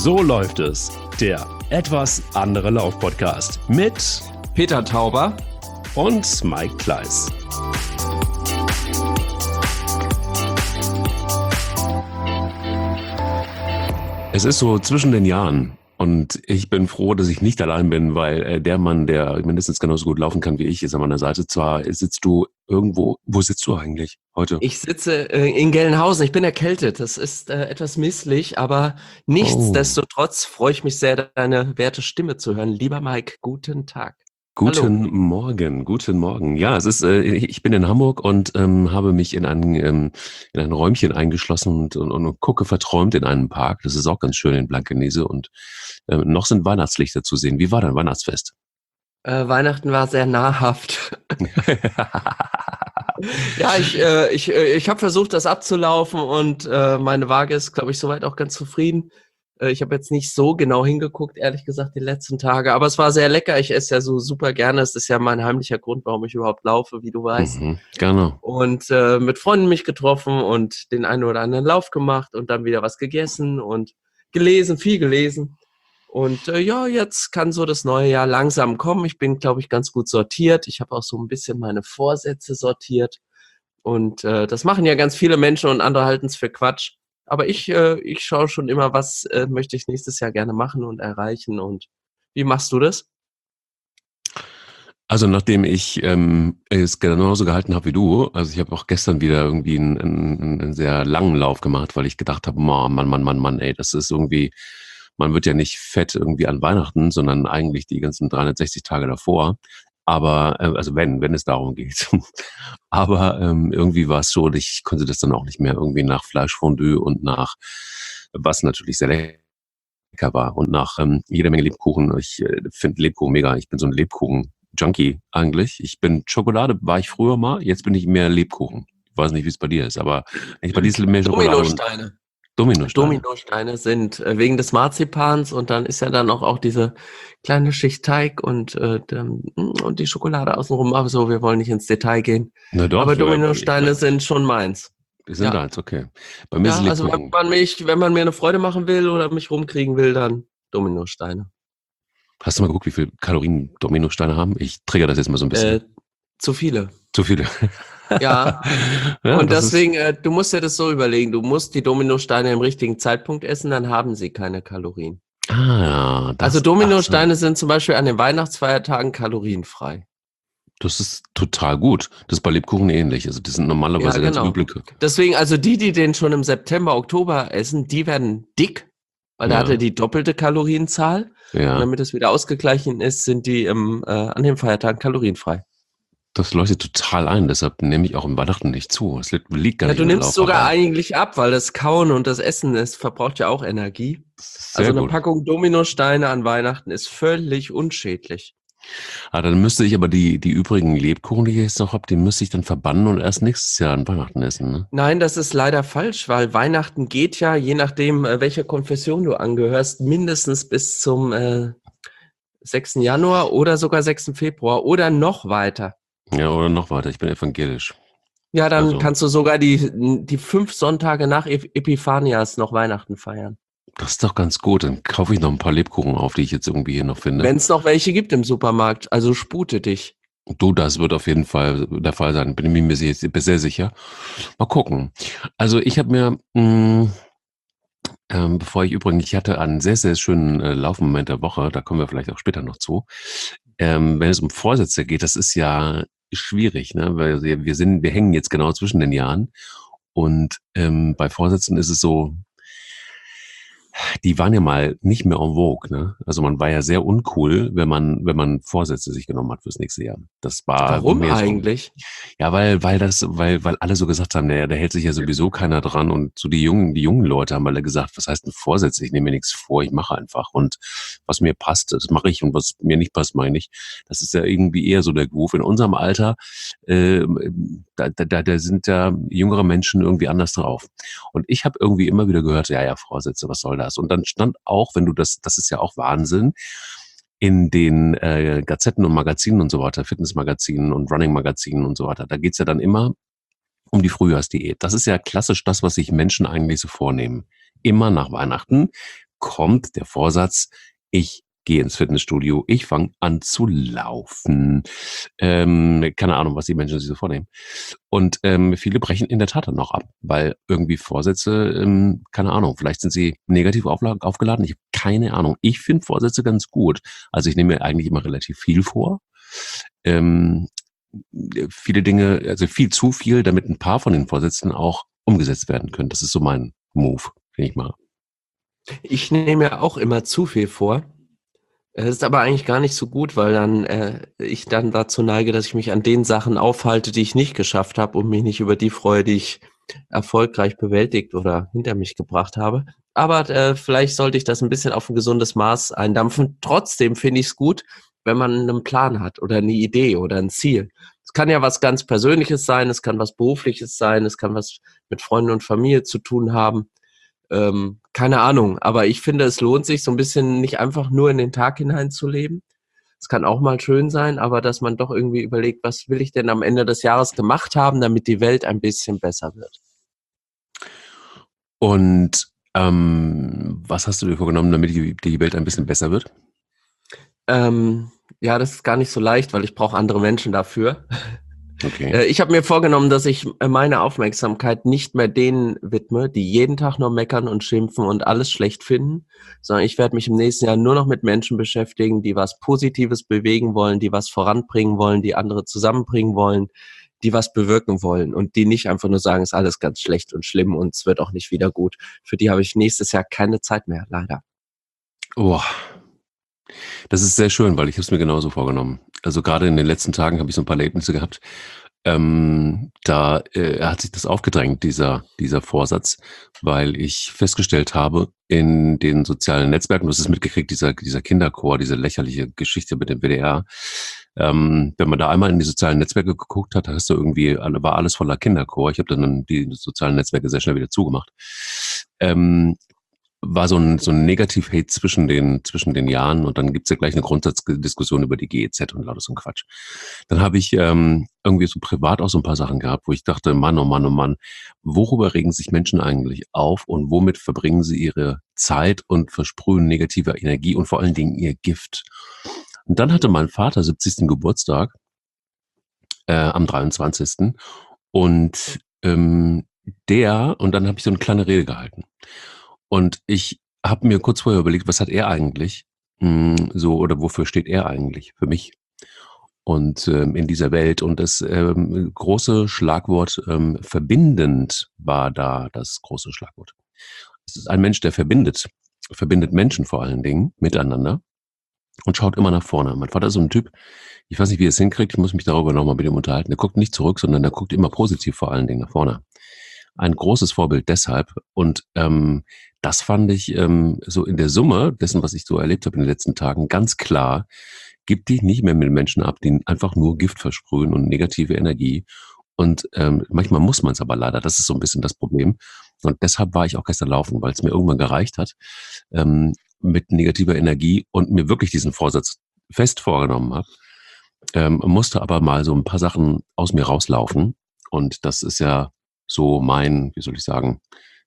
So läuft es. Der etwas andere Lauf-Podcast mit Peter Tauber und Mike Kleiss. Es ist so zwischen den Jahren und ich bin froh, dass ich nicht allein bin, weil der Mann, der mindestens genauso gut laufen kann wie ich, ist an meiner Seite. Zwar sitzt du irgendwo, wo sitzt du eigentlich heute? Ich sitze in Gelnhausen. Ich bin erkältet. Das ist etwas misslich, aber nichtsdestotrotz freue ich mich sehr, deine werte Stimme zu hören. Lieber Mike, guten Tag. Guten Morgen. Ja, es ist, ich bin in Hamburg und habe mich in ein Räumchen eingeschlossen und gucke verträumt in einen Park. Das ist auch ganz schön in Blankenese und noch sind Weihnachtslichter zu sehen. Wie war dein Weihnachtsfest? Weihnachten war sehr nahrhaft. Ja, ich habe versucht, das abzulaufen und meine Waage ist, glaube ich, soweit auch ganz zufrieden. Ich habe jetzt nicht so genau hingeguckt, ehrlich gesagt, die letzten Tage. Aber es war sehr lecker. Ich esse ja so super gerne. Es ist ja mein heimlicher Grund, warum ich überhaupt laufe, wie du weißt. Genau. Und mit Freunden mich getroffen und den einen oder anderen Lauf gemacht und dann wieder was gegessen und gelesen, viel gelesen. Und ja, jetzt kann so das neue Jahr langsam kommen. Ich bin, glaube ich, ganz gut sortiert. Ich habe auch so ein bisschen meine Vorsätze sortiert. Und das machen ja ganz viele Menschen und andere halten es für Quatsch. Aber ich schaue schon immer, was möchte ich nächstes Jahr gerne machen und erreichen. Und wie machst du das? Also nachdem ich es genauso gehalten habe wie du, also ich habe auch gestern wieder irgendwie einen sehr langen Lauf gemacht, weil ich gedacht habe, Mann, ey, das ist irgendwie, man wird ja nicht fett irgendwie an Weihnachten, sondern eigentlich die ganzen 360 Tage davor. Aber, also wenn es darum geht. Aber irgendwie war es so, ich konnte das dann auch nicht mehr irgendwie nach Fleischfondue und nach, was natürlich sehr lecker war, und nach jeder Menge Lebkuchen. Ich finde Lebkuchen mega. Ich bin so ein Lebkuchen-Junkie eigentlich. Schokolade war ich früher mal, jetzt bin ich mehr Lebkuchen. Ich weiß nicht, wie es bei dir ist, aber ich bei diesem mehr Schokolade. Dominosteine sind wegen des Marzipans und dann ist ja dann auch diese kleine Schicht Teig und die Schokolade außenrum. Aber so, wir wollen nicht ins Detail gehen. Na doch, aber Dominosteine sind schon meins. Die sind deins, okay. Bei mir ist es also wenn man mir eine Freude machen will oder mich rumkriegen will, dann Dominosteine. Hast du mal geguckt, wie viel Kalorien Dominosteine haben? Ich trigger das jetzt mal so ein bisschen. Zu viele. Zu viele. Ja, und deswegen, du musst dir das so überlegen, du musst die Dominosteine im richtigen Zeitpunkt essen, dann haben sie keine Kalorien. Also Dominosteine sind zum Beispiel an den Weihnachtsfeiertagen kalorienfrei. Das ist total gut. Das ist bei Lebkuchen ähnlich. Also die sind normalerweise ganz üblich. Deswegen, also die den schon im September, Oktober essen, die werden dick, weil da hat er die doppelte Kalorienzahl. Ja. Und damit es wieder ausgeglichen ist, sind die an den Feiertagen kalorienfrei. Das leuchtet total ein, deshalb nehme ich auch im Weihnachten nicht zu. Es liegt gar nicht. Du nimmst sogar eigentlich ab, weil das Kauen und das Essen, es verbraucht ja auch Energie. Also eine Packung Dominosteine an Weihnachten ist völlig unschädlich. Dann müsste ich aber die übrigen Lebkuchen, die ich jetzt noch habe, die müsste ich dann verbannen und erst nächstes Jahr an Weihnachten essen, ne? Nein, das ist leider falsch, weil Weihnachten geht ja, je nachdem, welcher Konfession du angehörst, mindestens bis zum 6. Januar oder sogar 6. Februar oder noch weiter. Ja, oder noch weiter. Ich bin evangelisch. Ja, dann kannst du sogar die 5 Sonntage nach Epiphanias noch Weihnachten feiern. Das ist doch ganz gut. Dann kaufe ich noch ein paar Lebkuchen auf, die ich jetzt irgendwie hier noch finde. Wenn es noch welche gibt im Supermarkt. Also spute dich. Du, das wird auf jeden Fall der Fall sein. Bin ich mir sehr sicher. Mal gucken. Also ich habe mir, ich hatte einen sehr, sehr schönen Laufmoment der Woche. Da kommen wir vielleicht auch später noch zu. Wenn es um Vorsätze geht, das ist ja schwierig, ne? Weil wir hängen jetzt genau zwischen den Jahren und bei Vorsätzen ist es so, die waren ja mal nicht mehr en vogue, ne? Also man war ja sehr uncool, wenn man Vorsätze sich genommen hat fürs nächste Jahr. Das war Warum eigentlich? Ja, weil alle so gesagt haben, naja, da hält sich ja sowieso keiner dran, und so die jungen Leute haben alle gesagt, was heißt denn Vorsätze? Ich nehme mir nichts vor, ich mache einfach, und was mir passt, das mache ich, und was mir nicht passt, mache ich nicht. Das ist ja irgendwie eher so der Groove. In unserem Alter, da sind ja jüngere Menschen irgendwie anders drauf. Und ich habe irgendwie immer wieder gehört, ja, Vorsätze, was soll das? Und dann stand auch, wenn du das ist ja auch Wahnsinn, in den Gazetten und Magazinen und so weiter, Fitnessmagazinen und Running-Magazinen und so weiter, da geht's ja dann immer um die Frühjahrsdiät. Das ist ja klassisch das, was sich Menschen eigentlich so vornehmen. Immer nach Weihnachten kommt der Vorsatz, ich gehe ins Fitnessstudio, ich fange an zu laufen. Keine Ahnung, was die Menschen sich so vornehmen. Und viele brechen in der Tat dann noch ab, weil irgendwie Vorsätze, keine Ahnung, vielleicht sind sie negativ aufgeladen, ich habe keine Ahnung. Ich finde Vorsätze ganz gut. Also ich nehme mir eigentlich immer relativ viel vor. Ähm, Viele Dinge, also viel zu viel, damit ein paar von den Vorsätzen auch umgesetzt werden können. Das ist so mein Move, denke ich mal. Ich nehme ja auch immer zu viel vor. Es ist aber eigentlich gar nicht so gut, weil dann ich dann dazu neige, dass ich mich an den Sachen aufhalte, die ich nicht geschafft habe und mich nicht über die freue, die ich erfolgreich bewältigt oder hinter mich gebracht habe. Aber vielleicht sollte ich das ein bisschen auf ein gesundes Maß eindampfen. Trotzdem finde ich es gut, wenn man einen Plan hat oder eine Idee oder ein Ziel. Es kann ja was ganz Persönliches sein, es kann was Berufliches sein, es kann was mit Freunden und Familie zu tun haben. Keine Ahnung, aber ich finde, es lohnt sich so ein bisschen nicht einfach nur in den Tag hineinzuleben. Es kann auch mal schön sein, aber dass man doch irgendwie überlegt, was will ich denn am Ende des Jahres gemacht haben, damit die Welt ein bisschen besser wird. Und was hast du dir vorgenommen, damit die Welt ein bisschen besser wird? Ja, das ist gar nicht so leicht, weil ich brauche andere Menschen dafür. Okay. Ich habe mir vorgenommen, dass ich meine Aufmerksamkeit nicht mehr denen widme, die jeden Tag nur meckern und schimpfen und alles schlecht finden, sondern ich werde mich im nächsten Jahr nur noch mit Menschen beschäftigen, die was Positives bewegen wollen, die was voranbringen wollen, die andere zusammenbringen wollen, die was bewirken wollen und die nicht einfach nur sagen, es ist alles ganz schlecht und schlimm und es wird auch nicht wieder gut. Für die habe ich nächstes Jahr keine Zeit mehr, leider. Oh, das ist sehr schön, weil ich habe es mir genauso vorgenommen. Also gerade in den letzten Tagen habe ich so ein paar Erlebnisse gehabt. Da hat sich das aufgedrängt, dieser Vorsatz, weil ich festgestellt habe, in den sozialen Netzwerken, du hast es mitgekriegt, dieser Kinderchor, diese lächerliche Geschichte mit dem WDR. Wenn man da einmal in die sozialen Netzwerke geguckt hat, hast du irgendwie, war alles voller Kinderchor. Ich habe dann die sozialen Netzwerke sehr schnell wieder zugemacht. War so ein Negativ-Hate zwischen den Jahren und dann gibt's ja gleich eine Grundsatzdiskussion über die GEZ und lauter so ein Quatsch. Dann habe ich irgendwie so privat auch so ein paar Sachen gehabt, wo ich dachte, Mann, oh Mann, oh Mann, worüber regen sich Menschen eigentlich auf und womit verbringen sie ihre Zeit und versprühen negative Energie und vor allen Dingen ihr Gift. Und dann hatte mein Vater 70. Geburtstag am 23. Und und dann habe ich so eine kleine Rede gehalten. Und ich habe mir kurz vorher überlegt, was hat er eigentlich so oder wofür steht er eigentlich für mich und in dieser Welt. Und das große Schlagwort verbindend war da das große Schlagwort. Es ist ein Mensch, der verbindet Menschen vor allen Dingen miteinander und schaut immer nach vorne. Mein Vater ist so ein Typ, ich weiß nicht, wie er es hinkriegt, ich muss mich darüber nochmal mit ihm unterhalten. Der guckt nicht zurück, sondern der guckt immer positiv vor allen Dingen nach vorne. Ein großes Vorbild deshalb. Und das fand ich so in der Summe dessen, was ich so erlebt habe in den letzten Tagen, ganz klar, gib dich nicht mehr mit Menschen ab, die einfach nur Gift versprühen und negative Energie. Und manchmal muss man es aber leider, das ist so ein bisschen das Problem. Und deshalb war ich auch gestern laufen, weil es mir irgendwann gereicht hat, mit negativer Energie und mir wirklich diesen Vorsatz fest vorgenommen habe. Musste aber mal so ein paar Sachen aus mir rauslaufen. Und das ist ja so wie soll ich sagen,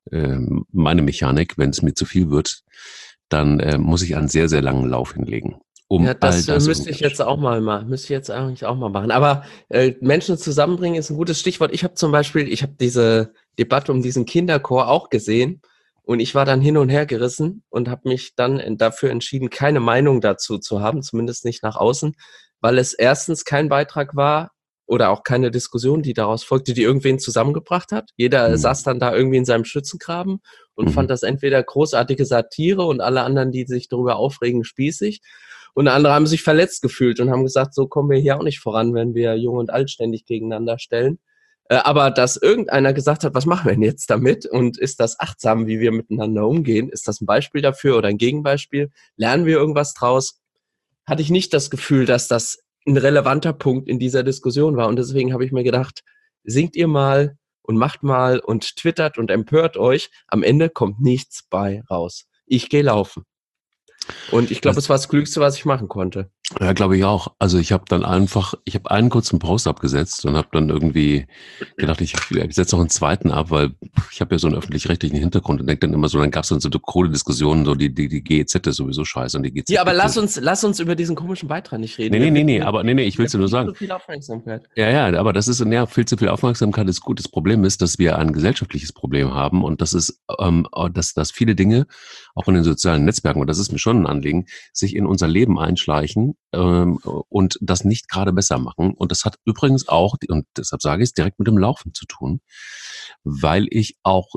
meine Mechanik. Wenn es mir zu viel wird, dann muss ich einen sehr, sehr langen Lauf hinlegen, um Ja, all das das müsste irgendwie ich jetzt auch mal machen. Müsste ich jetzt eigentlich auch mal machen. Aber Menschen zusammenbringen ist ein gutes Stichwort. Ich habe diese Debatte um diesen Kinderchor auch gesehen und ich war dann hin und her gerissen und habe mich dann dafür entschieden, keine Meinung dazu zu haben, zumindest nicht nach außen, weil es erstens kein Beitrag war oder auch keine Diskussion, die daraus folgte, die irgendwen zusammengebracht hat. Jeder Mhm. saß dann da irgendwie in seinem Schützengraben und Mhm. fand das entweder großartige Satire und alle anderen, die sich darüber aufregen, spießig. Und andere haben sich verletzt gefühlt und haben gesagt, so kommen wir hier auch nicht voran, wenn wir Jung und Alt ständig gegeneinander stellen. Aber dass irgendeiner gesagt hat, was machen wir denn jetzt damit? Und ist das achtsam, wie wir miteinander umgehen? Ist das ein Beispiel dafür oder ein Gegenbeispiel? Lernen wir irgendwas draus? Hatte ich nicht das Gefühl, dass das ein relevanter Punkt in dieser Diskussion war. Und deswegen habe ich mir gedacht, singt ihr mal und macht mal und twittert und empört euch. Am Ende kommt nichts bei raus. Ich gehe laufen. Und ich glaube, es war das Klügste, was ich machen konnte. Ja, glaube ich auch. Also ich habe einen kurzen Post abgesetzt und habe dann irgendwie gedacht, ich setze noch einen zweiten ab, weil ich habe ja so einen öffentlich-rechtlichen Hintergrund und denke dann immer so, dann gab es dann so coole Diskussionen, so die GEZ ist sowieso scheiße und die Ja, aber GZ. lass uns über diesen komischen Beitrag nicht reden. Nee, ich will es dir nur Viel sagen. zu viel Aufmerksamkeit. Ja, aber das ist, ja, viel zu viel Aufmerksamkeit ist gut. Das Problem ist, dass wir ein gesellschaftliches Problem haben und das ist, dass viele Dinge, auch in den sozialen Netzwerken, und das ist mir schon ein Anliegen, sich in unser Leben einschleichen und das nicht gerade besser machen. Und das hat übrigens auch, und deshalb sage ich es, direkt mit dem Laufen zu tun, weil ich auch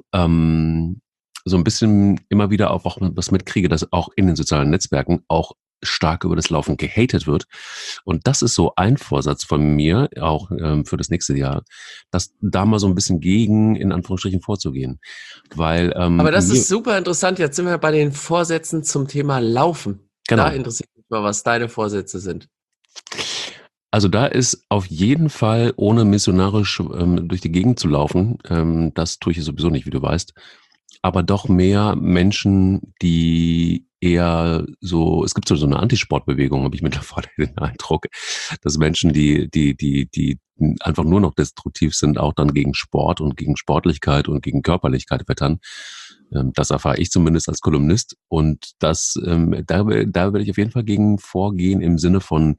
so ein bisschen immer wieder auch was mitkriege, dass auch in den sozialen Netzwerken auch stark über das Laufen gehatet wird. Und das ist so ein Vorsatz von mir, auch für das nächste Jahr, dass da mal so ein bisschen gegen, in Anführungsstrichen, vorzugehen. Weil Aber das ist super interessant. Jetzt sind wir bei den Vorsätzen zum Thema Laufen. genau. Da interessiert mich mal, was deine Vorsätze sind. Also da ist auf jeden Fall, ohne missionarisch durch die Gegend zu laufen, das tue ich sowieso nicht, wie du weißt, aber doch mehr Menschen, die eher so, es gibt so eine Antisportbewegung, habe ich mittlerweile den Eindruck, dass Menschen, die einfach nur noch destruktiv sind, auch dann gegen Sport und gegen Sportlichkeit und gegen Körperlichkeit wettern. Das erfahre ich zumindest als Kolumnist und da werde ich auf jeden Fall gegen vorgehen im Sinne von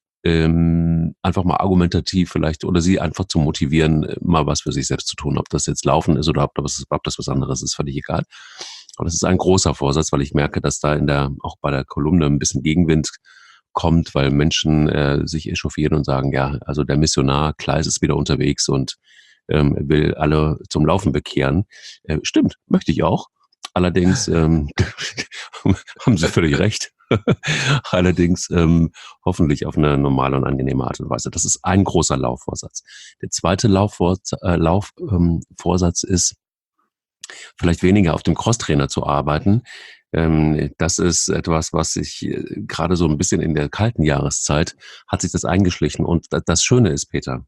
einfach mal argumentativ vielleicht oder sie einfach zu motivieren, mal was für sich selbst zu tun. Ob das jetzt Laufen ist oder ob das was anderes ist, völlig egal. Aber das ist ein großer Vorsatz, weil ich merke, dass da auch bei der Kolumne ein bisschen Gegenwind kommt, weil Menschen sich echauffieren und sagen, ja, also der Missionar Kleis ist wieder unterwegs und will alle zum Laufen bekehren. Stimmt, möchte ich auch. Allerdings haben Sie völlig recht. Allerdings hoffentlich auf eine normale und angenehme Art und Weise. Das ist ein großer Laufvorsatz. Der zweite Vorsatz ist, vielleicht weniger auf dem Crosstrainer zu arbeiten. Das ist etwas, was sich gerade so ein bisschen in der kalten Jahreszeit hat sich das eingeschlichen. Und das Schöne ist, Peter,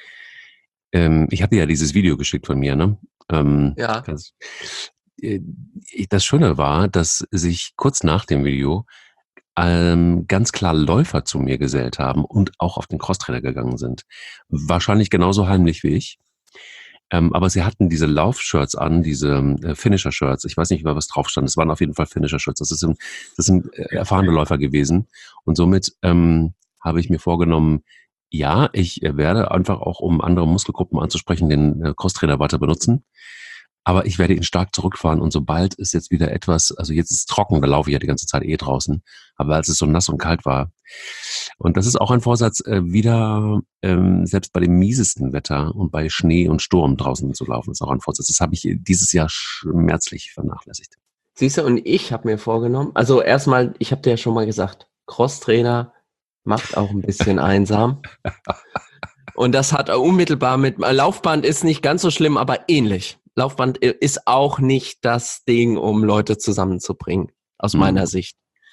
ich habe dir ja dieses Video geschickt von mir, ne? Ja. Das Schöne war, dass sich kurz nach dem Video ganz klar Läufer zu mir gesellt haben und auch auf den Crosstrainer gegangen sind. Wahrscheinlich genauso heimlich wie ich. Aber sie hatten diese Laufshirts an, diese Finisher-Shirts. Ich weiß nicht, was drauf stand. Es waren auf jeden Fall Finisher-Shirts. Das sind erfahrene Läufer gewesen. Und somit habe ich mir vorgenommen, ja, ich werde einfach auch, um andere Muskelgruppen anzusprechen, den Crosstrainer weiter benutzen. Aber ich werde ihn stark zurückfahren und sobald es jetzt wieder etwas, also jetzt ist es trocken, da laufe ich ja die ganze Zeit draußen, aber als es so nass und kalt war, und das ist auch ein Vorsatz, wieder selbst bei dem miesesten Wetter und bei Schnee und Sturm draußen zu laufen, ist auch ein Vorsatz. Das habe ich dieses Jahr schmerzlich vernachlässigt. Siehst du, und ich habe mir vorgenommen, also erstmal, ich habe dir ja schon mal gesagt, Crosstrainer macht auch ein bisschen einsam. Und das hat unmittelbar mit, Laufband ist nicht ganz so schlimm, aber ähnlich. Laufband ist auch nicht das Ding, um Leute zusammenzubringen, aus meiner Sicht.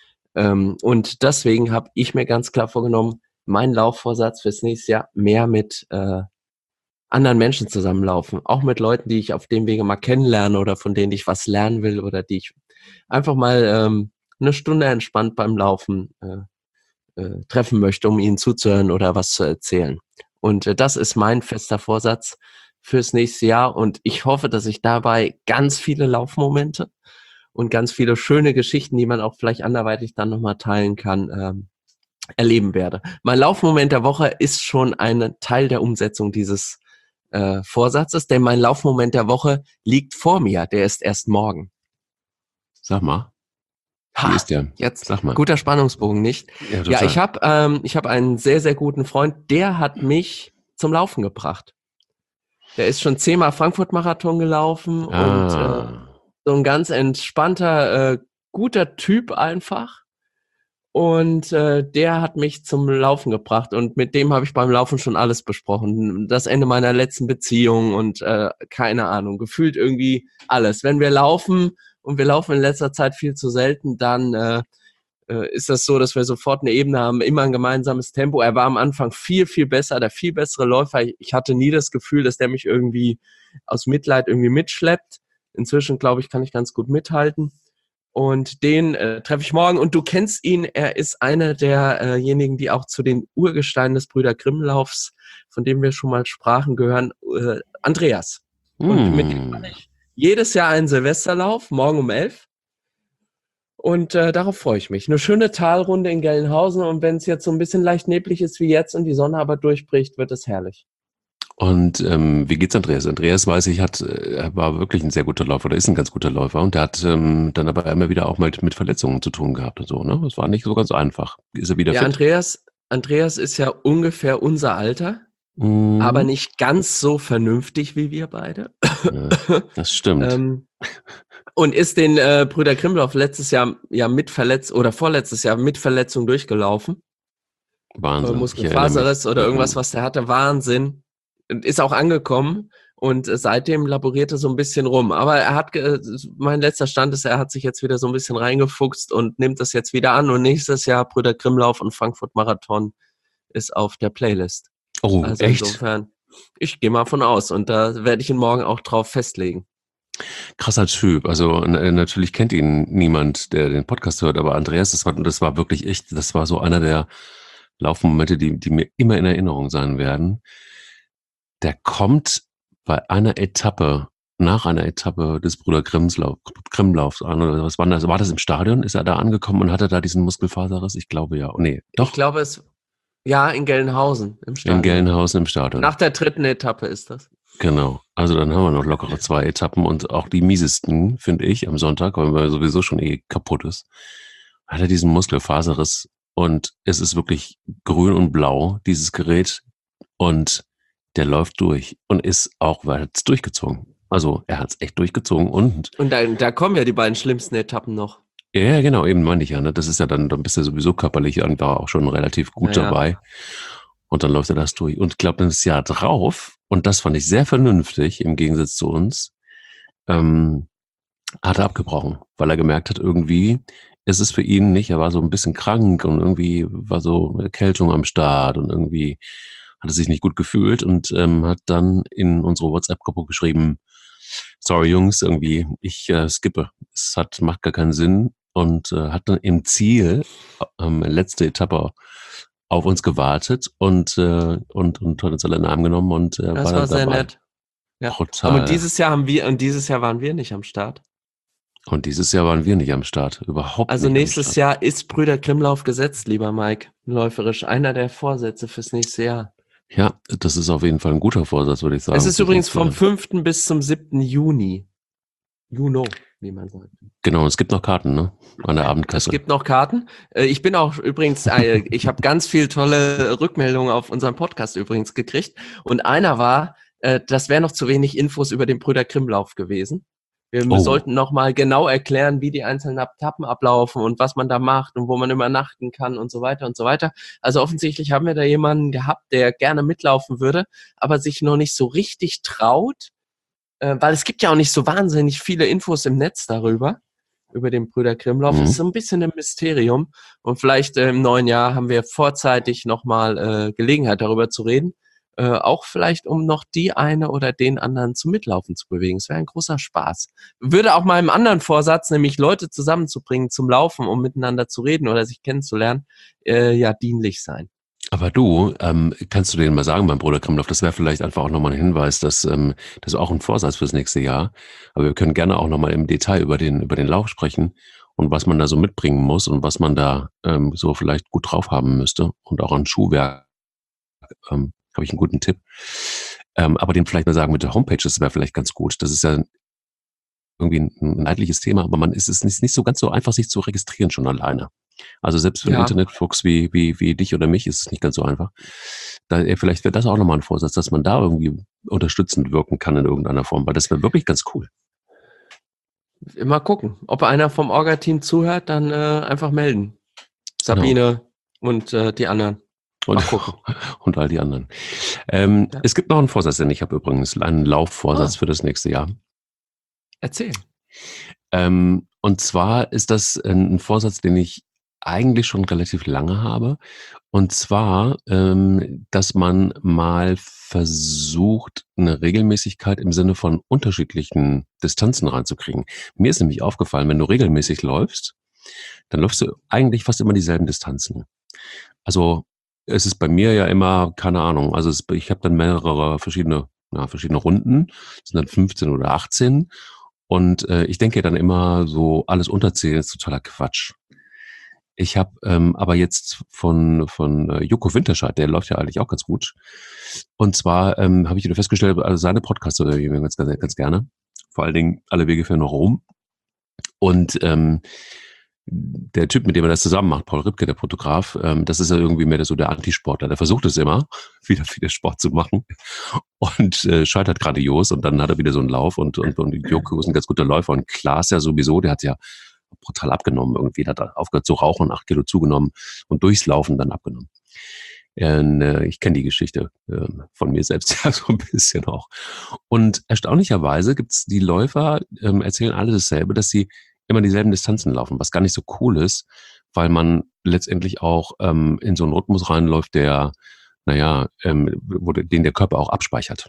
Und deswegen habe ich mir ganz klar vorgenommen, mein Laufvorsatz fürs nächste Jahr mehr mit anderen Menschen zusammenlaufen. Auch mit Leuten, die ich auf dem Wege mal kennenlerne oder von denen ich was lernen will oder die ich einfach mal eine Stunde entspannt beim Laufen treffen möchte, um ihnen zuzuhören oder was zu erzählen. Und das ist mein fester Vorsatz fürs nächste Jahr. Und ich hoffe, dass ich dabei ganz viele Laufmomente und ganz viele schöne Geschichten, die man auch vielleicht anderweitig dann nochmal teilen kann, erleben werde. Mein Laufmoment der Woche ist schon ein Teil der Umsetzung dieses Vorsatzes, denn mein Laufmoment der Woche liegt vor mir. Der ist erst morgen. Sag mal. Wie ist der? Jetzt Sag mal. guter Spannungsbogen, nicht? Ja, ich habe einen sehr, sehr guten Freund, der hat mich zum Laufen gebracht. Der ist schon 10-mal Frankfurt-Marathon gelaufen und so ein ganz entspannter, guter Typ einfach. Und der hat mich zum Laufen gebracht und mit dem habe ich beim Laufen schon alles besprochen. Das Ende meiner letzten Beziehung und keine Ahnung, gefühlt irgendwie alles. Wenn wir laufen und wir laufen in letzter Zeit viel zu selten, dann ist das so, dass wir sofort eine Ebene haben, immer ein gemeinsames Tempo. Er war am Anfang viel, viel besser, der viel bessere Läufer. Ich hatte nie das Gefühl, dass der mich irgendwie aus Mitleid irgendwie mitschleppt. Inzwischen, glaube ich, kann ich ganz gut mithalten. Und den treffe ich morgen. Und du kennst ihn. Er ist einer derjenigen, die auch zu den Urgesteinen des Brüder Grimm-Laufs, von dem wir schon mal sprachen, gehören. Andreas. Und mit dem mache ich jedes Jahr einen Silvesterlauf, morgen um 11. Und darauf freue ich mich. Eine schöne Talrunde in Gelnhausen. Und wenn es jetzt so ein bisschen leicht neblig ist wie jetzt und die Sonne aber durchbricht, wird es herrlich. Und wie geht's Andreas? Andreas, weiß ich, er war wirklich ein sehr guter Läufer oder ist ein ganz guter Läufer und der hat dann aber immer wieder auch mal mit Verletzungen zu tun gehabt und so, ne? Das war nicht so ganz einfach. Ist er wieder Ja, fit? Andreas ist ja ungefähr unser Alter, aber nicht ganz so vernünftig wie wir beide. Ja, das stimmt. Und ist den Brüder Grimmlauf letztes Jahr ja mit vorletztes Jahr mit Verletzung durchgelaufen. Wahnsinn. Muskelfaserriss oder irgendwas, was der hatte. Wahnsinn. Und ist auch angekommen und seitdem laboriert er so ein bisschen rum. Aber mein letzter Stand ist, er hat sich jetzt wieder so ein bisschen reingefuchst und nimmt das jetzt wieder an. Und nächstes Jahr Brüder Grimmlauf und Frankfurt Marathon ist auf der Playlist. Oh, also echt? Insofern, ich gehe mal von aus und da werde ich ihn morgen auch drauf festlegen. Krasser Typ. Also natürlich kennt ihn niemand, der den Podcast hört, aber Andreas, das war wirklich echt, das war so einer der Laufmomente, die mir immer in Erinnerung sein werden. Der kommt bei einer Etappe, nach einer Etappe des Brüder Grimmlaufs an, oder was war das? War das im Stadion? Ist er da angekommen und hatte da diesen Muskelfaserriss? Ich glaube ja. Oh, nee, doch. Ich glaube in Gelnhausen im Stadion. In Gelnhausen im Stadion. Nach der 3. Etappe ist das. Genau. Also dann haben wir noch lockere 2 Etappen und auch die miesesten, finde ich, am Sonntag, weil man sowieso schon kaputt ist. Hat er diesen Muskelfaserriss und es ist wirklich grün und blau, dieses Gerät, und der läuft durch und er hat es durchgezogen. Also er hat es echt durchgezogen und da kommen ja die beiden schlimmsten Etappen noch. Ja, genau, eben meine ich ja. Ne? Das ist ja dann bist du sowieso körperlich einfach auch schon relativ gut dabei. Und dann läuft er das durch. Und ich glaube, das Jahr drauf, und das fand ich sehr vernünftig, im Gegensatz zu uns, hat er abgebrochen, weil er gemerkt hat, irgendwie ist es für ihn nicht, er war so ein bisschen krank und irgendwie war so Erkältung am Start und irgendwie hat er sich nicht gut gefühlt und hat dann in unsere WhatsApp-Gruppe geschrieben, sorry Jungs, irgendwie, ich skippe. Macht gar keinen Sinn und hat dann im Ziel letzte Etappe auf uns gewartet und hat uns alle in den Arm genommen und das war sehr nett. Ja. Brutal. Und dieses Jahr waren wir nicht am Start. Und dieses Jahr waren wir nicht am Start. Überhaupt nicht. Also nächstes Jahr ist Brüder Grimmlauf gesetzt, lieber Mike. Läuferisch. Einer der Vorsätze fürs nächste Jahr. Ja, das ist auf jeden Fall ein guter Vorsatz, würde ich sagen. Es ist übrigens vom 5. bis zum 7. Juni. Wie man sagt. Genau, es gibt noch Karten, ne? An der Abendkasse. Es gibt noch Karten. Ich bin auch übrigens, ich habe ganz viel tolle Rückmeldungen auf unserem Podcast übrigens gekriegt. Und einer war, das wäre noch zu wenig Infos über den Brüder Grimmlauf gewesen. Wir sollten noch mal genau erklären, wie die einzelnen Etappen ablaufen und was man da macht und wo man übernachten kann und so weiter und so weiter. Also offensichtlich haben wir da jemanden gehabt, der gerne mitlaufen würde, aber sich noch nicht so richtig traut, weil es gibt ja auch nicht so wahnsinnig viele Infos im Netz darüber, über den Brüder Grimmlauf. Das ist so ein bisschen ein Mysterium und vielleicht im neuen Jahr haben wir vorzeitig noch mal Gelegenheit, darüber zu reden. Auch vielleicht, um noch die eine oder den anderen zum Mitlaufen zu bewegen. Es wäre ein großer Spaß. Würde auch meinem anderen Vorsatz, nämlich Leute zusammenzubringen zum Laufen, um miteinander zu reden oder sich kennenzulernen, dienlich sein. Aber du, kannst du denen mal sagen, beim Bruder Grimmlauf, das wäre vielleicht einfach auch nochmal ein Hinweis, dass das ist auch ein Vorsatz fürs nächste Jahr. Aber wir können gerne auch nochmal im Detail über den Lauf sprechen und was man da so mitbringen muss und was man da so vielleicht gut drauf haben müsste und auch an Schuhwerk. Habe ich einen guten Tipp. Aber den vielleicht mal sagen mit der Homepage, das wäre vielleicht ganz gut. Das ist ja irgendwie ein leidliches Thema, aber es ist nicht so ganz so einfach, sich zu registrieren schon alleine. Also selbst für einen Internetfuchs wie dich oder mich ist es nicht ganz so einfach. Vielleicht wäre das auch nochmal ein Vorsatz, dass man da irgendwie unterstützend wirken kann in irgendeiner Form, weil das wäre wirklich ganz cool. Mal gucken. Ob einer vom Orga-Team zuhört, dann einfach melden. Sabine und die anderen. Und all die anderen. Es gibt noch einen Vorsatz, denn ich habe übrigens einen Laufvorsatz für das nächste Jahr. Erzähl. Und zwar ist das ein Vorsatz, den ich eigentlich schon relativ lange habe. Und zwar, dass man mal versucht, eine Regelmäßigkeit im Sinne von unterschiedlichen Distanzen reinzukriegen. Mir ist nämlich aufgefallen, wenn du regelmäßig läufst, dann läufst du eigentlich fast immer dieselben Distanzen. Also es ist bei mir ja immer, keine Ahnung, also ich habe dann mehrere verschiedene Runden, das sind dann 15 oder 18. Und ich denke dann immer so, alles unter 10 ist totaler Quatsch. Ich habe aber jetzt von Joko Winterscheid, der läuft ja eigentlich auch ganz gut. Und zwar habe ich wieder festgestellt, also seine Podcasts höre ich mir ganz gerne. Vor allen Dingen Alle Wege führen nach Rom. Und der Typ, mit dem er das zusammen macht, Paul Ripke, der Fotograf, das ist ja irgendwie mehr so der Antisportler. Der versucht es immer, wieder Sport zu machen und scheitert grandios. Und dann hat er wieder so einen Lauf und Joko ist ein ganz guter Läufer. Und Klaas ja sowieso, der hat ja brutal abgenommen irgendwie. Der hat aufgehört zu rauchen, 8 Kilo zugenommen und durchs Laufen dann abgenommen. Ich kenne die Geschichte von mir selbst ja so ein bisschen auch. Und erstaunlicherweise gibt's die Läufer, erzählen alle dasselbe, dass sie immer dieselben Distanzen laufen, was gar nicht so cool ist, weil man letztendlich auch in so einen Rhythmus reinläuft, den der Körper auch abspeichert.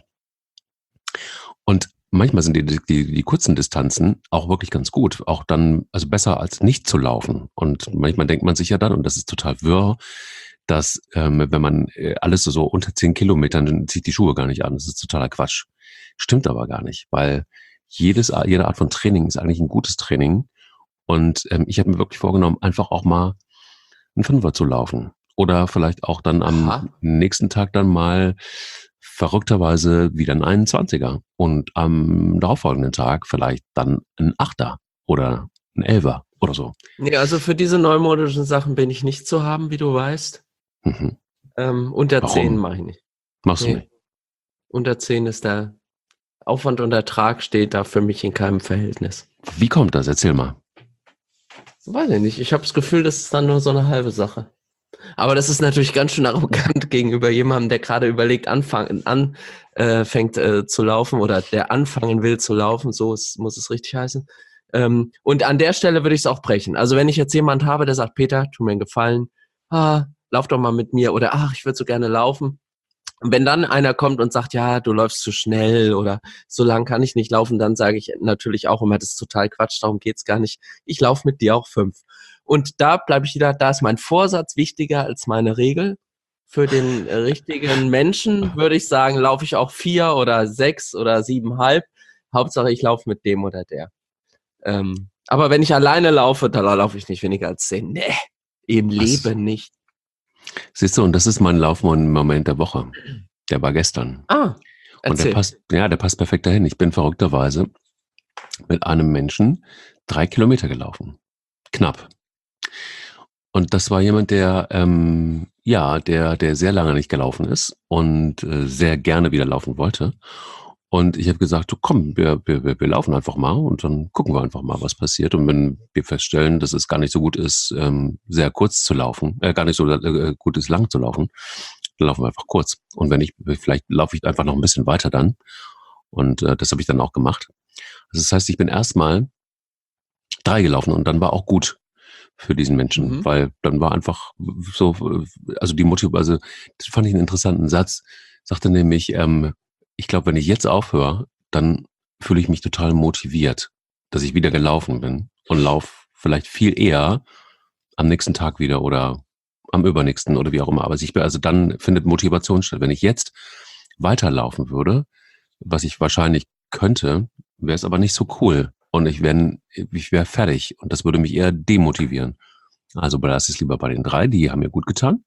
Und manchmal sind die kurzen Distanzen auch wirklich ganz gut, auch dann, also besser als nicht zu laufen. Und manchmal denkt man sich ja dann, und das ist total wirr, dass wenn man alles so unter 10 Kilometern, dann zieht die Schuhe gar nicht an. Das ist totaler Quatsch. Stimmt aber gar nicht, weil jede Art von Training ist eigentlich ein gutes Training. Und ich habe mir wirklich vorgenommen, einfach auch mal einen Fünfer zu laufen. Oder vielleicht auch dann am nächsten Tag dann mal verrückterweise wieder ein 21er. Und am darauffolgenden Tag vielleicht dann ein 8er oder ein 11er oder so. Nee, also für diese neumodischen Sachen bin ich nicht zu haben, wie du weißt. Mhm. Unter Warum? 10 mache ich nicht. Machst du nicht? Unter 10 ist der Aufwand und Ertrag steht da für mich in keinem Verhältnis. Wie kommt das? Erzähl mal. Weiß ich nicht. Ich habe das Gefühl, das ist dann nur so eine halbe Sache. Aber das ist natürlich ganz schön arrogant gegenüber jemandem, der gerade überlegt, anfängt zu laufen oder der anfangen will zu laufen. So muss es richtig heißen. Und an der Stelle würde ich es auch brechen. Also wenn ich jetzt jemand habe, der sagt, Peter, tu mir einen Gefallen, lauf doch mal mit mir oder ach, ich würde so gerne laufen. Und wenn dann einer kommt und sagt, ja, du läufst zu schnell oder so lang kann ich nicht laufen, dann sage ich natürlich auch immer, das ist total Quatsch, darum geht's gar nicht. Ich laufe mit dir auch 5. Und da bleibe ich wieder, da ist mein Vorsatz wichtiger als meine Regel. Für den richtigen Menschen würde ich sagen, laufe ich auch 4 oder 6 oder 7,5. Hauptsache, ich laufe mit dem oder der. Aber wenn ich alleine laufe, dann laufe ich nicht weniger als 10. Nee, im Leben nicht. Siehst du, und das ist mein Laufmoment der Woche. Der war gestern. Und der passt perfekt dahin. Ich bin verrückterweise mit einem Menschen 3 Kilometer gelaufen. Knapp. Und das war jemand, der sehr lange nicht gelaufen ist und sehr gerne wieder laufen wollte. Und ich habe gesagt, du komm, wir laufen einfach mal und dann gucken wir einfach mal, was passiert. Und wenn wir feststellen, dass es gar nicht so gut ist, sehr kurz zu laufen, gar nicht so gut ist, lang zu laufen, dann laufen wir einfach kurz. Und wenn nicht, vielleicht laufe ich einfach noch ein bisschen weiter dann. Und das habe ich dann auch gemacht. Also das heißt, ich bin erstmal 3 gelaufen und dann war auch gut für diesen Menschen, weil dann war einfach so, also die Motivation, also das fand ich einen interessanten Satz, sagte nämlich, ich glaube, wenn ich jetzt aufhöre, dann fühle ich mich total motiviert, dass ich wieder gelaufen bin und laufe vielleicht viel eher am nächsten Tag wieder oder am übernächsten oder wie auch immer. Aber also dann findet Motivation statt. Wenn ich jetzt weiterlaufen würde, was ich wahrscheinlich könnte, wäre es aber nicht so cool. Und ich wäre fertig und das würde mich eher demotivieren. Also belasse es lieber bei den 3, die haben mir gut getan.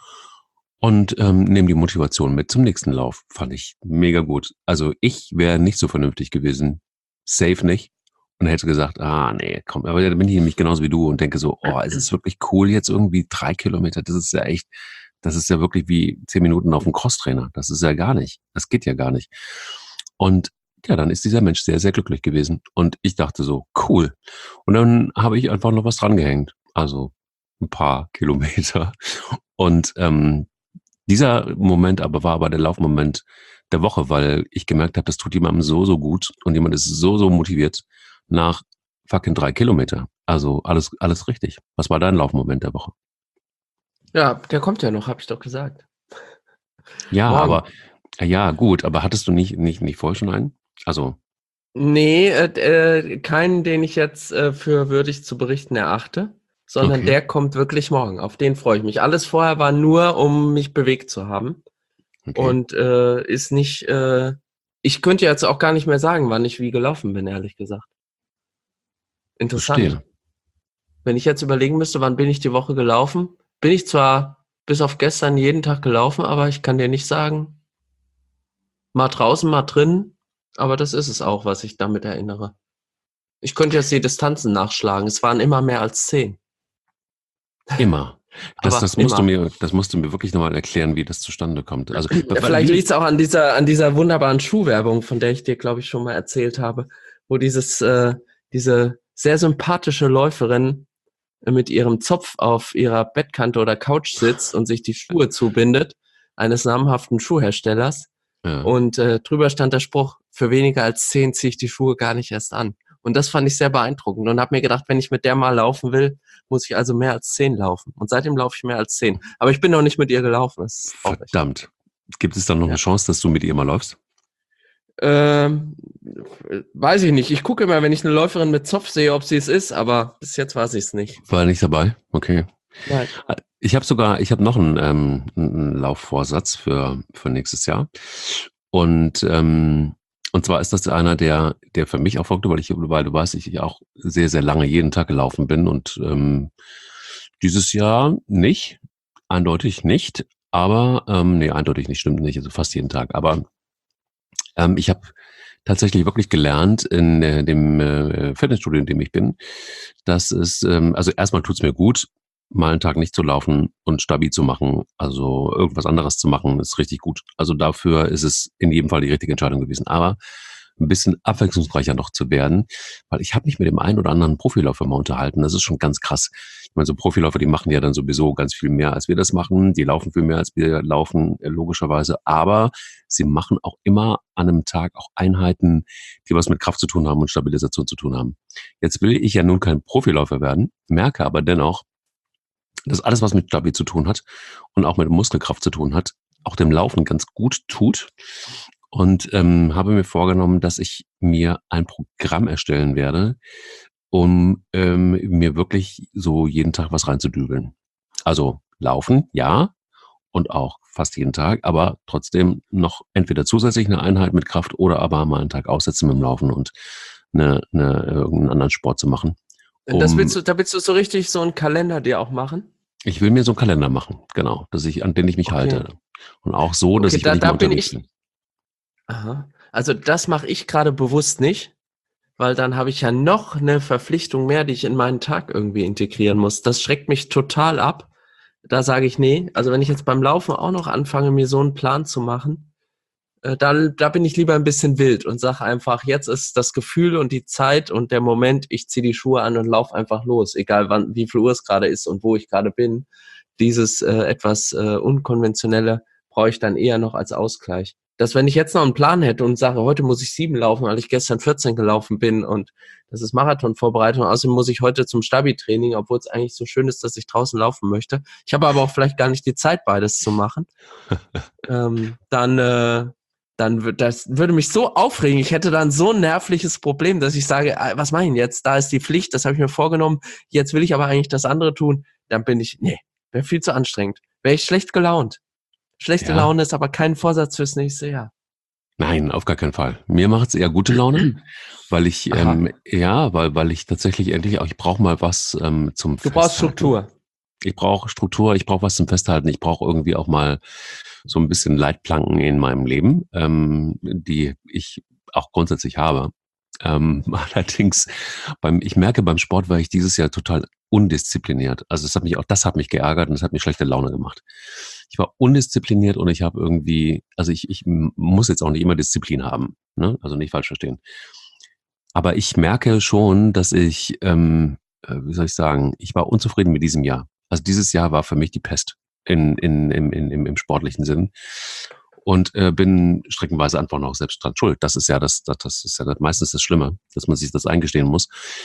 Und nehme die Motivation mit zum nächsten Lauf. Fand ich mega gut. Also ich wäre nicht so vernünftig gewesen. Safe nicht. Und hätte gesagt, nee, komm. Aber da bin ich nämlich genauso wie du und denke so, ist es wirklich cool jetzt irgendwie 3 Kilometer? Das ist ja wirklich wie 10 Minuten auf dem Crosstrainer. Das ist ja gar nicht. Das geht ja gar nicht. Und ja, dann ist dieser Mensch sehr, sehr glücklich gewesen. Und ich dachte so, cool. Und dann habe ich einfach noch was dran gehängt. Also ein paar Kilometer. Und dieser Moment war der Laufmoment der Woche, weil ich gemerkt habe, das tut jemandem so, so gut und jemand ist so, so motiviert nach fucking 3 Kilometer. Also alles richtig. Was war dein Laufmoment der Woche? Ja, der kommt ja noch, habe ich doch gesagt. Ja, Morgen. ja, gut, aber hattest du nicht vorher schon einen? Also, Nee, keinen, den ich jetzt für würdig zu berichten erachte, sondern okay, der kommt wirklich morgen. Auf den freue ich mich. Alles vorher war nur, um mich bewegt zu haben. okay, Und ist nicht, ich könnte jetzt auch gar nicht mehr sagen, wann ich wie gelaufen bin, ehrlich gesagt. Interessant. verstehe. Wenn ich jetzt überlegen müsste, wann bin ich die Woche gelaufen, bin ich zwar bis auf gestern jeden Tag gelaufen, aber ich kann dir nicht sagen, mal draußen, mal drin, aber das ist es auch, was ich damit erinnere. Ich könnte jetzt die Distanzen nachschlagen. Es waren immer mehr als 10. Immer. Aber immer. Das musst du mir wirklich nochmal erklären, wie das zustande kommt. Also, Vielleicht liegt es auch an dieser wunderbaren Schuhwerbung, von der ich dir, glaube ich, schon mal erzählt habe, wo diese sehr sympathische Läuferin mit ihrem Zopf auf ihrer Bettkante oder Couch sitzt und sich die Schuhe zubindet, eines namhaften Schuhherstellers. ja. Und drüber stand der Spruch, für weniger als 10 ziehe ich die Schuhe gar nicht erst an. Und das fand ich sehr beeindruckend und habe mir gedacht, wenn ich mit der mal laufen will, muss ich also mehr als 10 laufen. Und seitdem laufe ich mehr als 10. Aber ich bin noch nicht mit ihr gelaufen, das ist traurig. Verdammt. Gibt es dann noch eine Ja. Chance, dass du mit ihr mal läufst? Ähm, weiß ich nicht. Ich gucke immer, wenn ich eine Läuferin mit Zopf sehe, ob sie es ist, aber bis jetzt weiß ich es nicht. War nicht dabei? Okay. Nein. Ich habe noch einen Laufvorsatz für nächstes Jahr. Und zwar ist das einer, der für mich erfolgte, weil du weißt, ich auch sehr, sehr lange jeden Tag gelaufen bin und dieses Jahr nicht, eindeutig nicht, aber nee, eindeutig nicht, stimmt nicht, also fast jeden Tag. Aber ich habe tatsächlich wirklich gelernt in dem Fitnessstudio, in dem ich bin, dass also erstmal tut's mir gut, mal einen Tag nicht zu laufen und stabil zu machen, also irgendwas anderes zu machen, ist richtig gut. Also dafür ist es in jedem Fall die richtige Entscheidung gewesen. Aber ein bisschen abwechslungsreicher noch zu werden, weil ich habe mich mit dem einen oder anderen Profiläufer mal unterhalten. Das ist schon ganz krass. Ich meine, so Profiläufer, die machen ja dann sowieso ganz viel mehr, als wir das machen. Die laufen viel mehr, als wir laufen, logischerweise. Aber sie machen auch immer an einem Tag auch Einheiten, die was mit Kraft zu tun haben und Stabilisation zu tun haben. Jetzt will ich ja nun kein Profiläufer werden, merke aber dennoch, dass alles, was mit Stabi zu tun hat und auch mit Muskelkraft zu tun hat, auch dem Laufen ganz gut tut. Und habe mir vorgenommen, dass ich mir ein Programm erstellen werde, um mir wirklich so jeden Tag was reinzudübeln. Also laufen, ja, und auch fast jeden Tag, aber trotzdem noch entweder zusätzlich eine Einheit mit Kraft oder aber mal einen Tag aussetzen mit dem Laufen und irgendeinen anderen Sport zu machen. Da willst du so richtig so einen Kalender dir auch machen? Ich will mir so einen Kalender machen, genau, an den ich mich Okay. halte. Und auch so, dass Okay, ich, wenn ich da mal bin unterwegs ich. bin. Aha. Also das mache ich gerade bewusst nicht, weil dann habe ich ja noch eine Verpflichtung mehr, die ich in meinen Tag irgendwie integrieren muss. Das schreckt mich total ab. Da sage ich, nee, also wenn ich jetzt beim Laufen auch noch anfange, mir so einen Plan zu machen, da bin ich lieber ein bisschen wild und sage einfach, jetzt ist das Gefühl und die Zeit und der Moment, ich ziehe die Schuhe an und laufe einfach los, egal wann, wie viel Uhr es gerade ist und wo ich gerade bin. Dieses etwas unkonventionelle brauche ich dann eher noch als Ausgleich. Dass wenn ich jetzt noch einen Plan hätte und sage, heute muss ich 7 laufen, weil ich gestern 14 gelaufen bin und das ist Marathonvorbereitung, außerdem muss ich heute zum Stabi-Training, obwohl es eigentlich so schön ist, dass ich draußen laufen möchte. Ich habe aber auch vielleicht gar nicht die Zeit, beides zu machen. Das würde mich so aufregen. Ich hätte dann so ein nervliches Problem, dass ich sage, was mache ich denn jetzt? Da ist die Pflicht, das habe ich mir vorgenommen. Jetzt will ich aber eigentlich das andere tun. Dann nee, wäre viel zu anstrengend. Wäre ich schlecht gelaunt. Schlechte Ja, Laune ist aber kein Vorsatz fürs nächste Jahr. nein, auf gar keinen Fall. Mir macht es eher gute Laune, weil ich, Aha. weil ich tatsächlich endlich auch, ich brauche mal was zum Du brauchst Festhalten. Struktur. Ich brauche Struktur, ich brauche was zum Festhalten, ich brauche irgendwie auch mal so ein bisschen Leitplanken in meinem Leben, die ich auch grundsätzlich habe. Allerdings, ich merke beim Sport war ich dieses Jahr total undiszipliniert. Also das hat mich geärgert und das hat mir schlechte Laune gemacht. Ich war undiszipliniert und ich habe irgendwie, also ich muss jetzt auch nicht immer Disziplin haben, ne? Also nicht falsch verstehen. Aber ich merke schon, dass wie soll ich sagen, ich war unzufrieden mit diesem Jahr. Also dieses Jahr war für mich die Pest im sportlichen Sinn und bin streckenweise einfach noch selbst dran schuld. Das ist ja das ist ja meistens das Schlimme, dass man sich das eingestehen muss.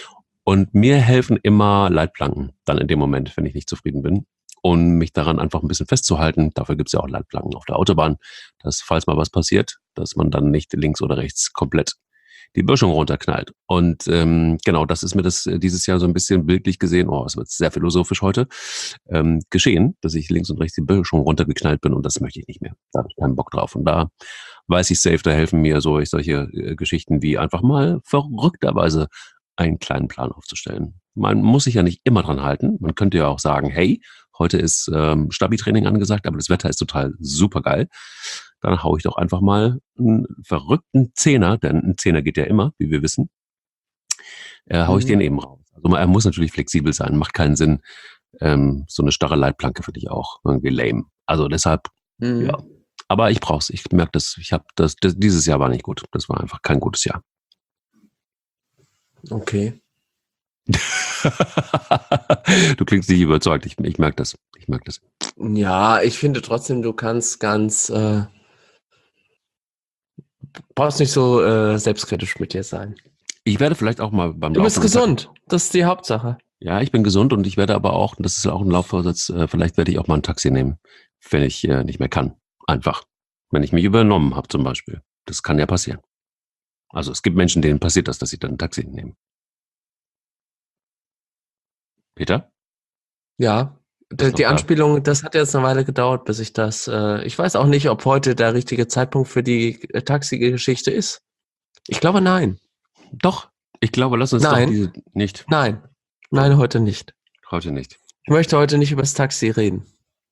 Und mir helfen immer Leitplanken, dann in dem Moment, wenn ich nicht zufrieden bin. Und mich daran einfach ein bisschen festzuhalten. Dafür gibt es ja auch Leitplanken auf der Autobahn, dass, falls mal was passiert, dass man dann nicht links oder rechts komplett die Böschung runterknallt. Und genau, das ist mir das dieses Jahr so ein bisschen bildlich gesehen, es wird sehr philosophisch heute, geschehen, dass ich links und rechts die Böschung runtergeknallt bin und das möchte ich nicht mehr. Da habe ich keinen Bock drauf. Und da weiß ich safe, da helfen mir solche Geschichten wie einfach mal verrückterweise einen kleinen Plan aufzustellen. Man muss sich ja nicht immer dran halten. Man könnte ja auch sagen, hey, heute ist Stabi-Training angesagt, aber das Wetter ist total super geil. Dann haue ich doch einfach mal einen verrückten Zehner, denn ein Zehner geht ja immer, wie wir wissen, haue ich den eben raus. Also er muss natürlich flexibel sein, macht keinen Sinn. So eine starre Leitplanke finde ich auch irgendwie lame. Also deshalb, ja. Aber ich brauch's. Ich merke das, dieses Jahr war nicht gut. Das war einfach kein gutes Jahr. Okay. Du klingst nicht überzeugt. Ich merke das. Ja, ich finde trotzdem, du kannst brauchst nicht so selbstkritisch mit dir sein. Ich werde vielleicht auch mal beim Laufen... Du bist gesund, das ist die Hauptsache. Ja, ich bin gesund und ich werde aber auch, das ist auch ein Laufvorsatz, vielleicht werde ich auch mal ein Taxi nehmen, wenn ich nicht mehr kann. Einfach. Wenn ich mich übernommen habe zum Beispiel. Das kann ja passieren. Also es gibt Menschen, denen passiert das, dass sie dann ein Taxi nehmen. Peter? Ja, die Anspielung, das hat jetzt eine Weile gedauert, bis ich das... ich weiß auch nicht, ob heute der richtige Zeitpunkt für die Taxi-Geschichte ist. Ich glaube, nein. Doch, ich glaube, lass uns Nein. doch diese... Nicht. Nein, heute nicht. Heute nicht. Ich möchte heute nicht über das Taxi reden.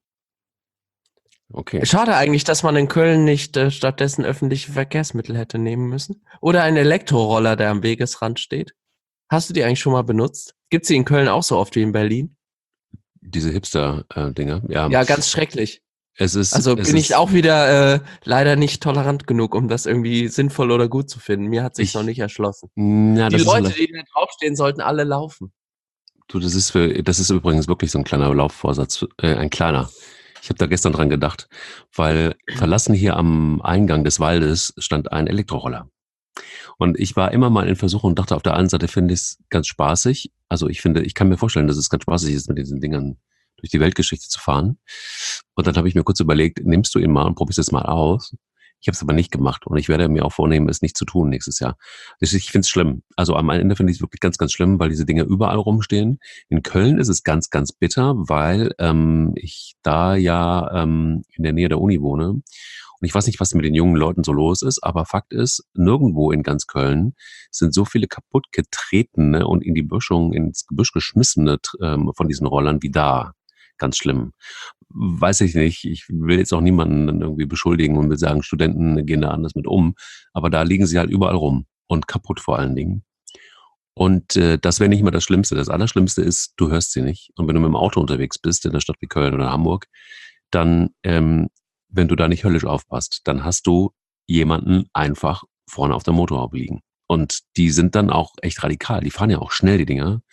Okay. Schade eigentlich, dass man in Köln nicht stattdessen öffentliche Verkehrsmittel hätte nehmen müssen. Oder einen Elektroroller, der am Wegesrand steht. Hast du die eigentlich schon mal benutzt? Gibt's die in Köln auch so oft wie in Berlin? Diese Hipster-Dinger, ja. Ja, ganz schrecklich. Bin ich auch wieder leider nicht tolerant genug, um das irgendwie sinnvoll oder gut zu finden. Mir hat sich's noch nicht erschlossen. Ja, die Leute, die da draufstehen, sollten alle laufen. Du, das ist übrigens wirklich so ein kleiner Laufvorsatz, ein kleiner. Ich habe da gestern dran gedacht, weil verlassen hier am Eingang des Waldes stand ein Elektroroller. Und ich war immer mal in Versuchung und dachte, auf der einen Seite finde ich es ganz spaßig. Also ich kann mir vorstellen, dass es ganz spaßig ist, mit diesen Dingern durch die Weltgeschichte zu fahren. Und dann habe ich mir kurz überlegt, nimmst du ihn mal und probierst es mal aus. Ich habe es aber nicht gemacht und ich werde mir auch vornehmen, es nicht zu tun nächstes Jahr. Ich finde es schlimm. Also am Ende finde ich es wirklich ganz, ganz schlimm, weil diese Dinge überall rumstehen. In Köln ist es ganz, ganz bitter, weil ich da ja in der Nähe der Uni wohne. Und ich weiß nicht, was mit den jungen Leuten so los ist, aber Fakt ist, nirgendwo in ganz Köln sind so viele kaputtgetretene und in die Böschung, ins Gebüsch geschmissene von diesen Rollern wie da. Ganz schlimm. Weiß ich nicht. Ich will jetzt auch niemanden irgendwie beschuldigen und will sagen, Studenten gehen da anders mit um. Aber da liegen sie halt überall rum und kaputt vor allen Dingen. Und das wäre nicht mal das Schlimmste. Das Allerschlimmste ist, du hörst sie nicht. Und wenn du mit dem Auto unterwegs bist, in der Stadt wie Köln oder Hamburg, dann, wenn du da nicht höllisch aufpasst, dann hast du jemanden einfach vorne auf der Motorhaube liegen. Und die sind dann auch echt radikal. Die fahren ja auch schnell, die Dinger.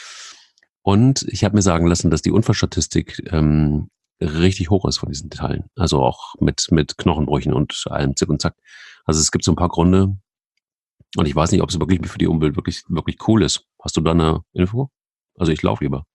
Und ich habe mir sagen lassen, dass die Unfallstatistik richtig hoch ist von diesen Teilen. Also auch mit Knochenbrüchen und allem Zick und Zack. Also es gibt so ein paar Gründe. Und ich weiß nicht, ob es wirklich für die Umwelt wirklich, wirklich cool ist. Hast du da eine Info? Also ich laufe lieber.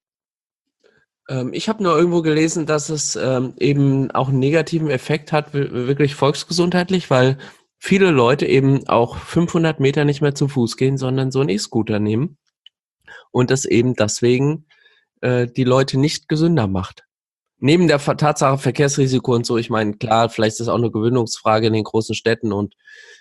Ich habe nur irgendwo gelesen, dass es eben auch einen negativen Effekt hat, wirklich volksgesundheitlich, weil viele Leute eben auch 500 Meter nicht mehr zu Fuß gehen, sondern so einen E-Scooter nehmen. Und das eben deswegen die Leute nicht gesünder macht. Neben der Tatsache Verkehrsrisiko und so, ich meine, klar, vielleicht ist das auch eine Gewöhnungsfrage in den großen Städten und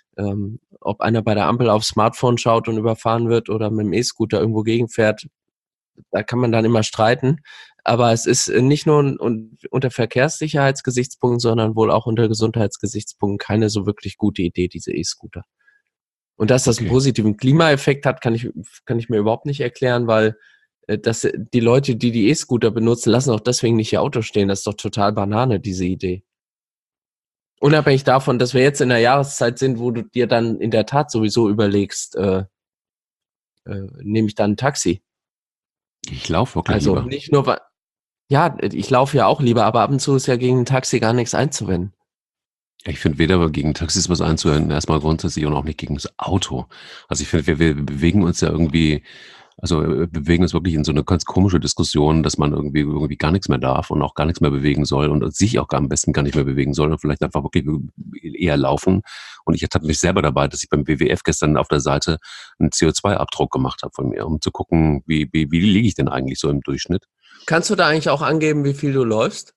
ob einer bei der Ampel aufs Smartphone schaut und überfahren wird oder mit dem E-Scooter irgendwo gegenfährt, da kann man dann immer streiten. Aber es ist nicht nur unter Verkehrssicherheitsgesichtspunkten, sondern wohl auch unter Gesundheitsgesichtspunkten keine so wirklich gute Idee, diese E-Scooter. Und dass das einen positiven Klimaeffekt hat, kann ich mir überhaupt nicht erklären, weil die Leute, die E-Scooter benutzen, lassen auch deswegen nicht ihr Auto stehen. Das ist doch total Banane, diese Idee. Unabhängig davon, dass wir jetzt in der Jahreszeit sind, wo du dir dann in der Tat sowieso überlegst, nehme ich dann ein Taxi. Ich laufe wirklich lieber. Also nicht nur, ja, ich laufe ja auch lieber, aber ab und zu ist ja gegen ein Taxi gar nichts einzuwenden. Ich finde weder gegen Taxis was einzuwenden, erstmal grundsätzlich und auch nicht gegen das Auto. Also ich finde, wir bewegen uns ja irgendwie Also wir bewegen uns wirklich in so eine ganz komische Diskussion, dass man irgendwie gar nichts mehr darf und auch gar nichts mehr bewegen soll und sich auch am besten gar nicht mehr bewegen soll und vielleicht einfach wirklich eher laufen. Und ich ertappe mich selber dabei, dass ich beim WWF gestern auf der Seite einen CO2-Abdruck gemacht habe von mir, um zu gucken, wie liege ich denn eigentlich so im Durchschnitt. Kannst du da eigentlich auch angeben, wie viel du läufst?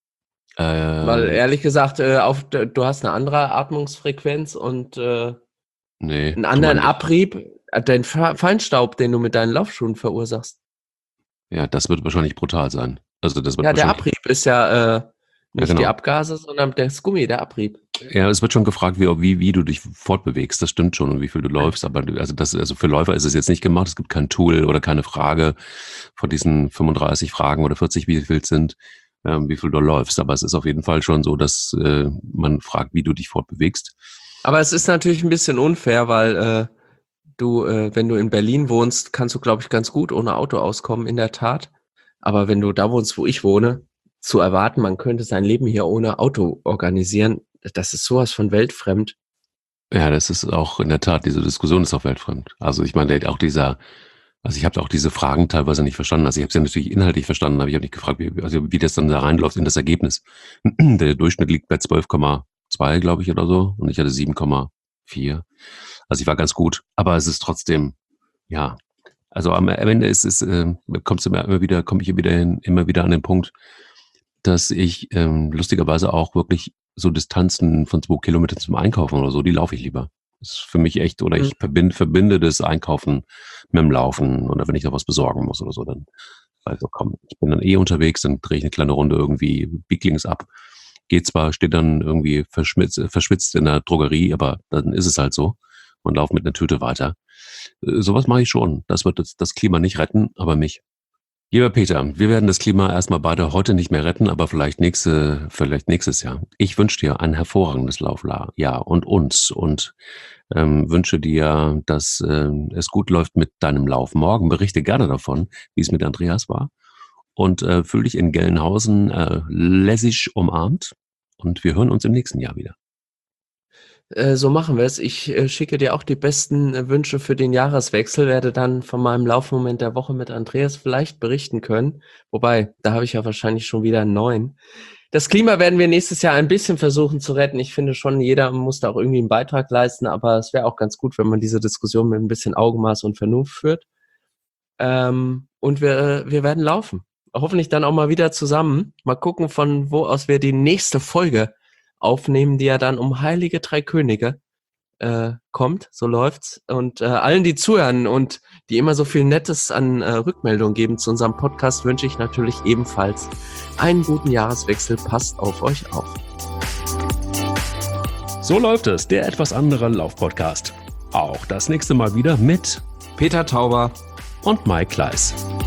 Weil ehrlich gesagt, du hast eine andere Atmungsfrequenz und nee, einen anderen Abrieb, den Feinstaub, den du mit deinen Laufschuhen verursachst. Ja, das wird wahrscheinlich brutal sein. Also das wird ja, der Abrieb ist ja nicht genau. Die Abgase, sondern das Gummi, der Abrieb. Ja, es wird schon gefragt, wie du dich fortbewegst. Das stimmt schon und wie viel du läufst. Aber also für Läufer ist es jetzt nicht gemacht. Es gibt kein Tool oder keine Frage von diesen 35 Fragen oder 40, wie viel es sind, wie viel du läufst. Aber es ist auf jeden Fall schon so, dass man fragt, wie du dich fortbewegst. Aber es ist natürlich ein bisschen unfair, weil wenn du in Berlin wohnst, kannst du, glaube ich, ganz gut ohne Auto auskommen, in der Tat. Aber wenn du da wohnst, wo ich wohne, zu erwarten, man könnte sein Leben hier ohne Auto organisieren, das ist sowas von weltfremd. Ja, das ist auch in der Tat, diese Diskussion ist auch weltfremd. Also ich meine, auch ich habe auch diese Fragen teilweise nicht verstanden. Also ich habe es ja natürlich inhaltlich verstanden, aber ich habe nicht gefragt, wie das dann da reinläuft in das Ergebnis. Der Durchschnitt liegt bei 12,2, glaube ich, oder so. Und ich hatte 7,4. Also ich war ganz gut. Aber es ist trotzdem, ja. Also am Ende komme ich immer wieder an den Punkt, dass ich lustigerweise auch wirklich so Distanzen von 2 Kilometern zum Einkaufen oder so, die laufe ich lieber. Das ist für mich echt, oder ich verbinde das Einkaufen mit dem Laufen oder wenn ich noch was besorgen muss oder so, dann also komm, ich bin dann unterwegs, dann drehe ich eine kleine Runde irgendwie, bieg links ab, geht zwar, steht dann irgendwie verschwitzt in der Drogerie, aber dann ist es halt so und laufe mit einer Tüte weiter. Sowas mache ich schon. Das wird das Klima nicht retten, aber mich. Lieber Peter, wir werden das Klima erstmal beide heute nicht mehr retten, aber vielleicht nächstes Jahr. Ich wünsche dir ein hervorragendes Laufjahr und uns und wünsche dir, dass es gut läuft mit deinem Lauf. Morgen berichte gerne davon, wie es mit Andreas war und fühl dich in Gelnhausen lässig umarmt und wir hören uns im nächsten Jahr wieder. So machen wir es. Ich schicke dir auch die besten Wünsche für den Jahreswechsel, werde dann von meinem Laufmoment der Woche mit Andreas vielleicht berichten können. Wobei, da habe ich ja wahrscheinlich schon wieder einen neuen. Das Klima werden wir nächstes Jahr ein bisschen versuchen zu retten. Ich finde schon, jeder muss da auch irgendwie einen Beitrag leisten, aber es wäre auch ganz gut, wenn man diese Diskussion mit ein bisschen Augenmaß und Vernunft führt. Und wir werden laufen. Hoffentlich dann auch mal wieder zusammen. Mal gucken, von wo aus wir die nächste Folge aufnehmen, die ja dann um Heilige Drei Könige kommt, so läuft's. Und allen, die zuhören und die immer so viel Nettes an Rückmeldungen geben zu unserem Podcast, wünsche ich natürlich ebenfalls einen guten Jahreswechsel. Passt auf euch auf. So läuft es, der etwas andere Laufpodcast. Auch das nächste Mal wieder mit Peter Tauber und Mike Kleiss.